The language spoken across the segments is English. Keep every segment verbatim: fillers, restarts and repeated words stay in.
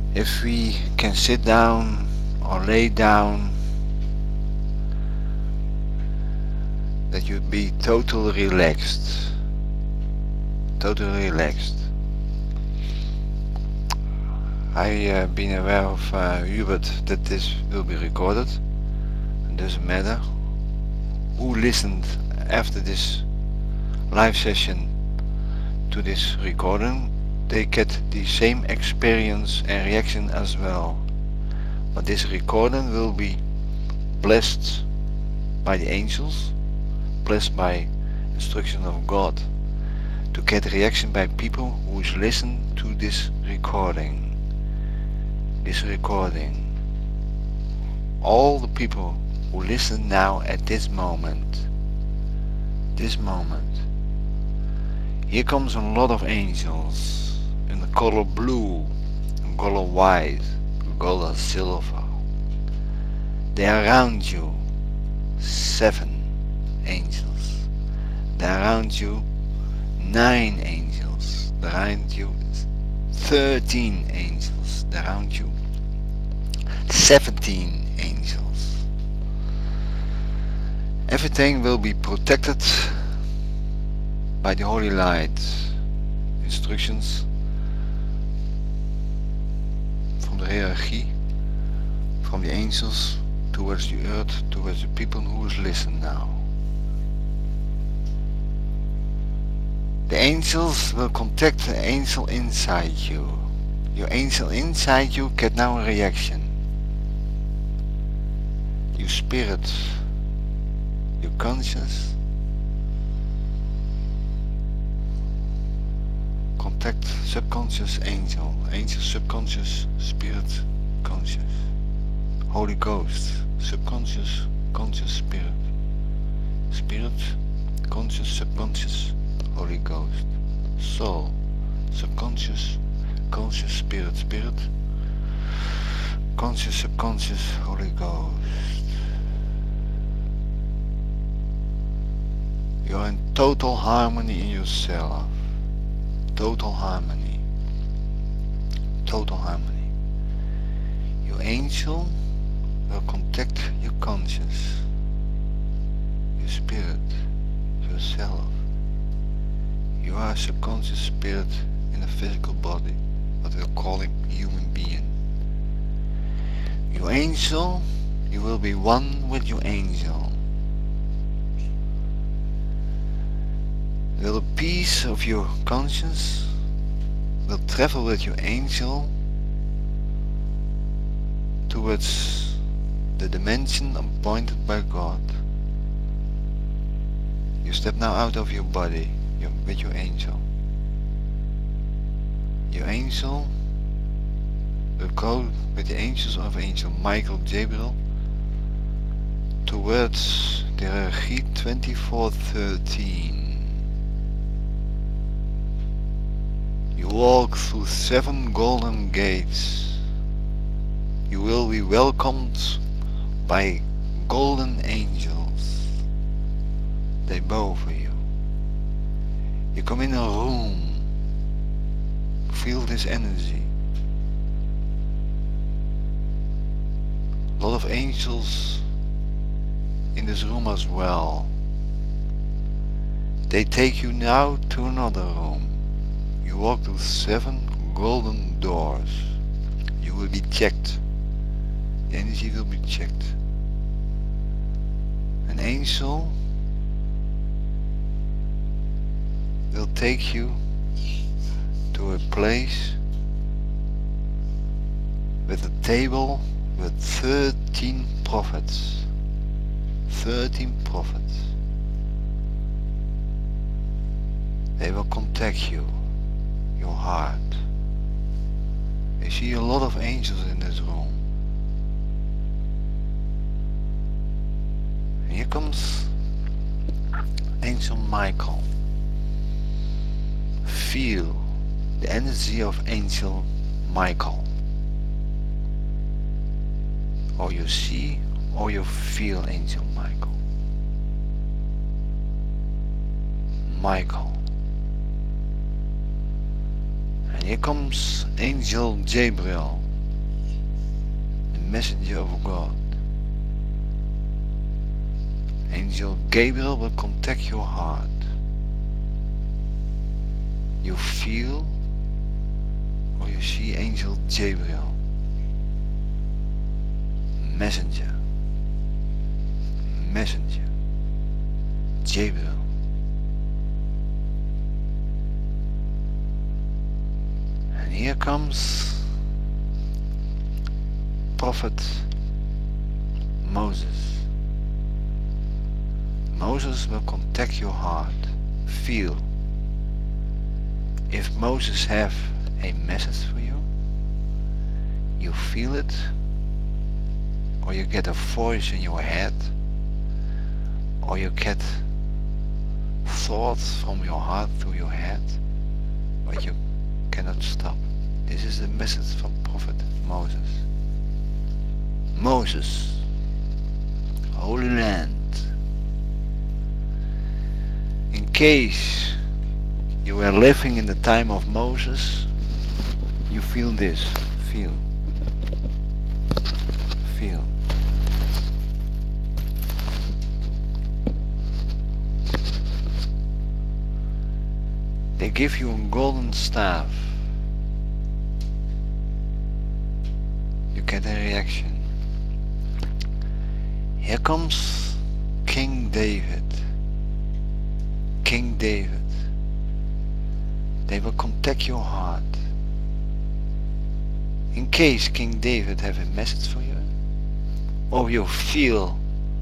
If we can sit down or lay down, that you'd be totally relaxed. Totally relaxed. I uh, been aware of uh, Hubert that this will be recorded. It doesn't matter who listened after this live session to this recording, they get the same experience and reaction as well. But this recording will be blessed by the angels, blessed by instruction of God, to get reaction by people who listen to this recording. This recording. All the people who listen now at this moment. This moment. Here comes a lot of angels in the color blue, in color white, in color silver. They are around you. Seven angels. They are around you. Nine angels. They are around you. Thirteen angels. They are around you. Seventeen angels. Everything will be protected by the holy light. Instructions from the hierarchy, from the angels towards the earth, towards the people who is listen now. The angels will contact the angel inside you. Your angel inside you get now a reaction. Your spirit, your conscience, contact subconscious angel, angel subconscious, spirit conscious, Holy Ghost, subconscious, conscious spirit, spirit, conscious, subconscious, Holy Ghost, soul, subconscious, conscious, spirit, spirit, conscious, subconscious, Holy Ghost. You're in total harmony in yourself. Total harmony. Total harmony. Your angel will contact your conscious, your spirit, yourself. You are a subconscious spirit in a physical body, what we'll call him human being. Your angel, you will be one with your angel. The peace of your conscience will travel with your angel towards the dimension appointed by God. You step now out of your body your, with your angel. Your angel will go with the angels of Angel Michael Gabriel towards the Regie twenty-four thirteen. You walk through seven golden gates. You will be welcomed by golden angels. They bow for you. You come in a room. Feel this energy. A lot of angels in this room as well. They take you now to another room. You walk through seven golden doors. You will be checked. The energy will be checked. An angel will take you to a place with a table with thirteen prophets. Thirteen prophets. They will contact you. Your heart. I see a lot of angels in this room. And here comes Angel Michael. Feel the energy of Angel Michael. Or you see or you feel Angel Michael. Michael. And here comes Angel Gabriel. messenger of God. Angel Gabriel will contact your heart. You feel or you see Angel Gabriel, messenger, messenger, Gabriel. And here comes Prophet Moses. Moses will contact your heart. Feel. If Moses have a message for you, you feel it, or you get a voice in your head, or you get thoughts from your heart to your head, but you cannot stop. This is the message from Prophet Moses. Moses, Holy Land. In case you were living in the time of Moses, you feel this, feel, feel. They give you a golden staff. You get a reaction. Here comes King David. King David. They will contact your heart. In case King David have a message for you, or you feel,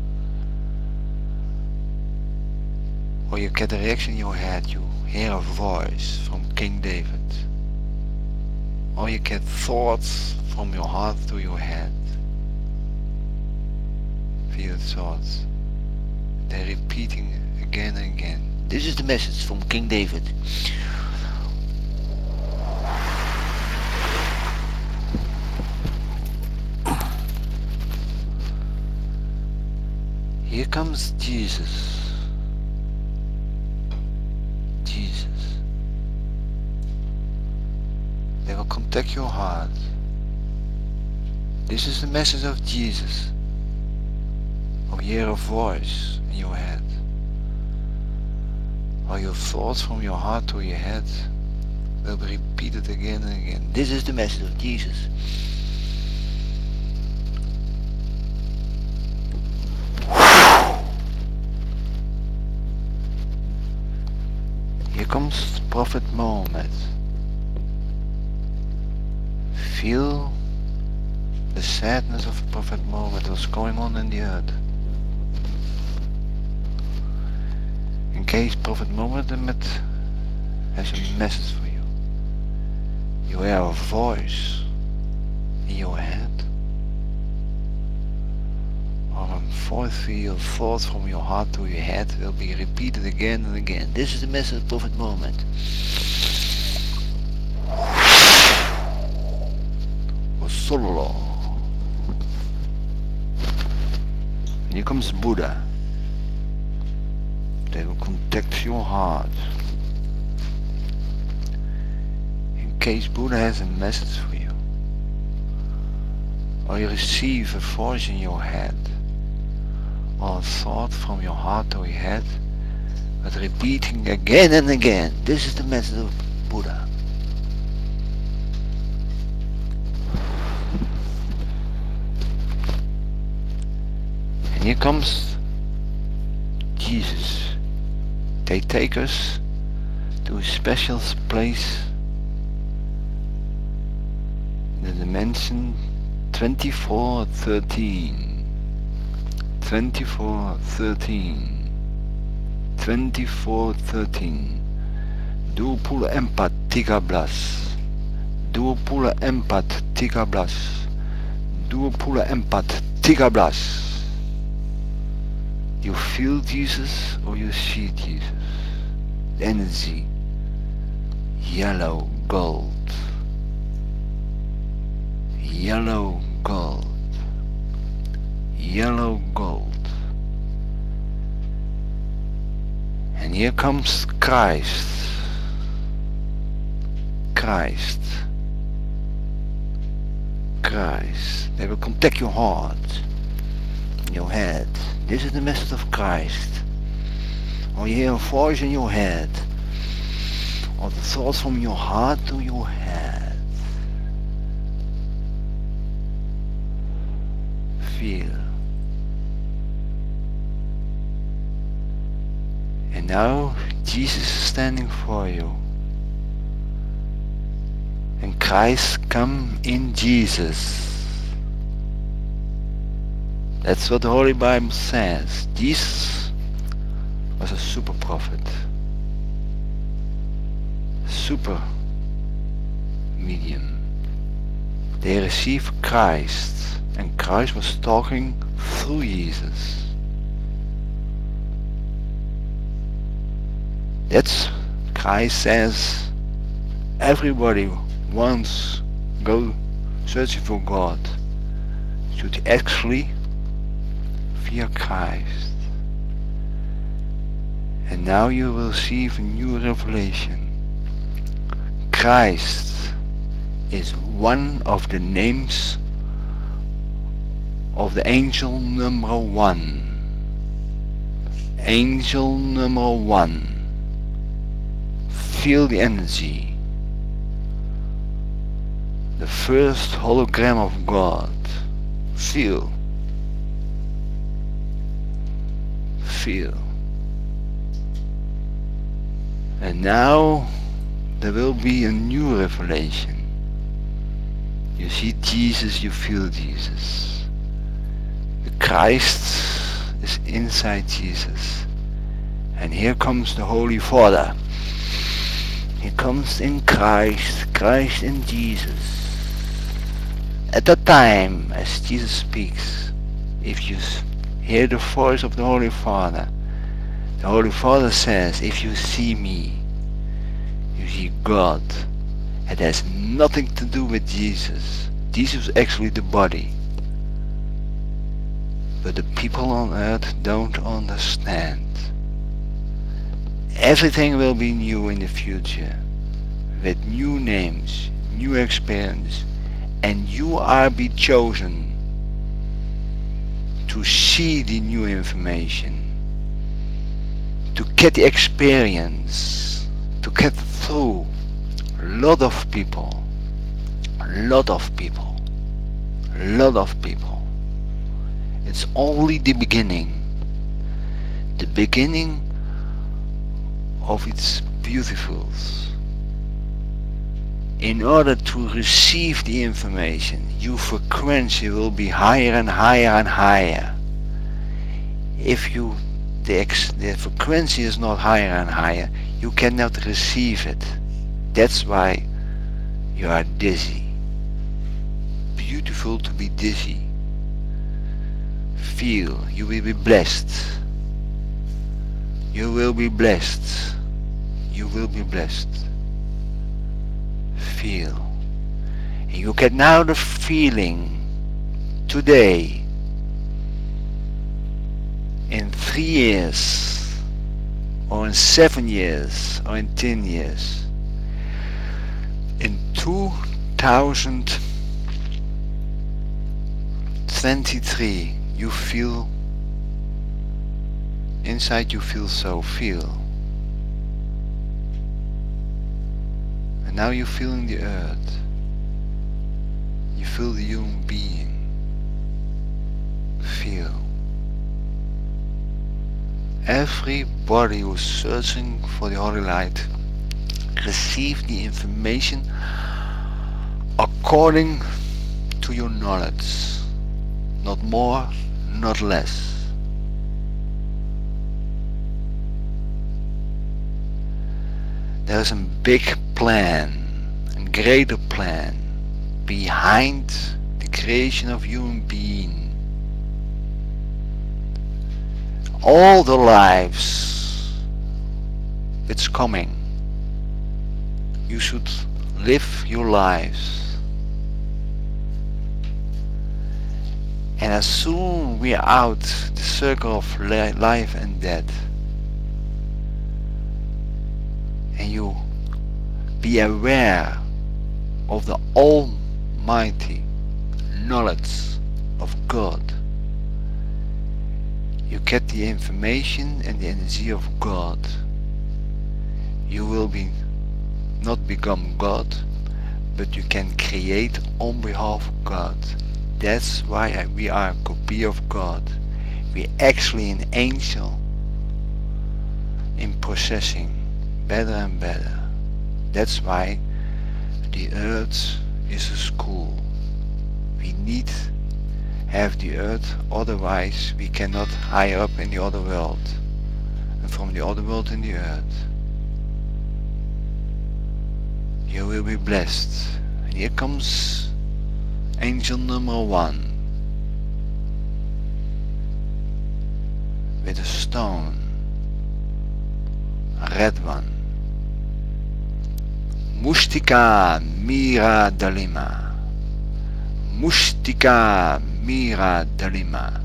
or you get a reaction in your head, you hear a voice from King David, or you get thoughts from your heart to your head. Feel the thoughts. They're repeating again and again. This is the message from King David. Here comes Jesus. Jesus. They will contact your heart. This is the message of Jesus. Or you hear a voice in your head. Or your thoughts from your heart to your head will be repeated again and again. This is the message of Jesus. Here comes Prophet Muhammad. Feel the sadness of Prophet Muhammad, what's going on in the earth. In case Prophet Muhammad has a message for you, you hear a voice in your head, or a voice feel thoughts from your heart to your head will be repeated again and again. This is the message of Prophet Muhammad. Solo. And here comes Buddha. They will contact your heart. In case Buddha has a message for you, or you receive a voice in your head, or a thought from your heart to your head, but repeating again and again. This is the message of Buddha. And here comes Jesus. They take us to a special place in the dimension twenty-four thirteen. twenty-four thirteen. twenty-four thirteen. dua puluh empat tiga belas. dua puluh empat tiga belas. dua puluh empat tiga belas. You feel Jesus or you see Jesus. Energy. Yellow gold. Yellow gold. Yellow gold. And here comes Christ. Christ. Christ. They will contact your heart, your head. This is the message of Christ. Or you hear a voice in your head, or the thoughts from your heart to your head. Feel. And now Jesus is standing for you. And Christ come in Jesus. That's what the Holy Bible says. Jesus was a super prophet. Super medium. They received Christ, and Christ was talking through Jesus. That's Christ says everybody once go searching for God should actually fear Christ. And now you will receive a new revelation. Christ is one of the names of the angel number one. Angel number one. Feel the energy. The first hologram of God. Feel. Feel. And now there will be a new revelation. You see Jesus, you feel Jesus. The Christ is inside Jesus. And here comes the Holy Father. He comes in Christ, Christ in Jesus. At that time, as Jesus speaks, if you hear the voice of the Holy Father, the Holy Father says, if you see me, you see God. It has nothing to do with Jesus. Jesus is actually the body. But the people on earth don't understand. Everything will be new in the future, with new names, new experience, and you are be chosen to see the new information, to get the experience, to get through. A lot of people, a lot of people, a lot of people. It's only the beginning, the beginning of its beautifuls. In order to receive the information, your frequency will be higher and higher and higher. If you the, ex, the frequency is not higher and higher, you cannot receive it. That's why you are dizzy. Beautiful to be dizzy. Feel, you will be blessed. You will be blessed. You will be blessed. Feel. And you get now the feeling today, in three years, or in seven years, or in ten years, in two thousand twenty-three, you feel, inside you feel so, feel. And now you feel in the earth, you feel the human being, feel. Everybody who is searching for the Holy Light receive the information according to your knowledge, not more, not less. There is a big plan, a greater plan behind the creation of human being. All the lives, it's coming. You should live your lives. And as soon we are out the circle of life and death, and you be aware of the Almighty knowledge of God. You get the information and the energy of God. You will be not become God, but you can create on behalf of God. That's why we are a copy of God. We're actually an angel in processing better and better. That's why the earth is a school. We need have the earth, otherwise we cannot higher up in the other world, and from the other world in the earth. You will be blessed. And here comes angel number one with a stone, a red one. Mustika Mira Dalima. Mustika Mira Dalima.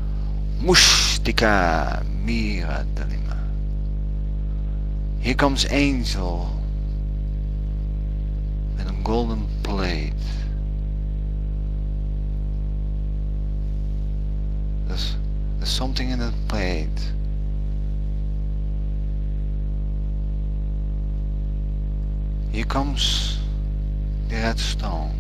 Mustika Mira Dalima. Here comes angel with a golden plate. There's, there's something in that plate. Here comes the red stone.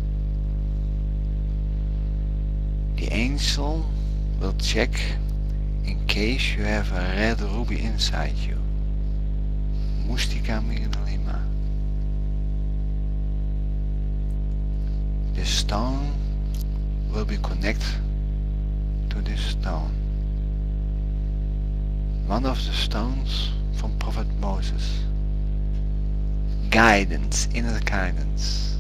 The angel will check in case you have a red ruby inside you. Mustika Miradalima. This stone will be connected to this stone. One of the stones from Prophet Moses. Guidance, inner guidance.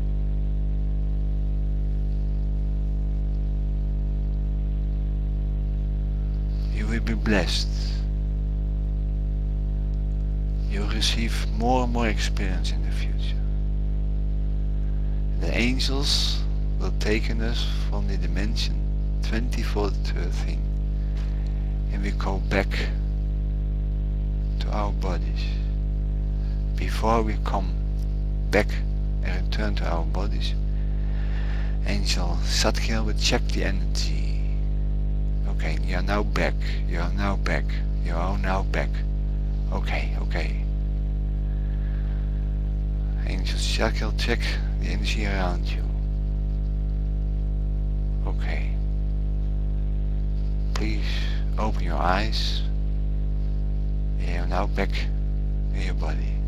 You will be blessed. You will receive more and more experience in the future. The angels will take us from the dimension twenty-four to thirteen, and we go back to our bodies. Before we come back and return to our bodies, Angel Zadkiel will check the energy. Okay, you are now back, you are now back, you are now back. Okay, okay. Angel Zadkiel check the energy around you. Okay. Please open your eyes. You are now back in your body.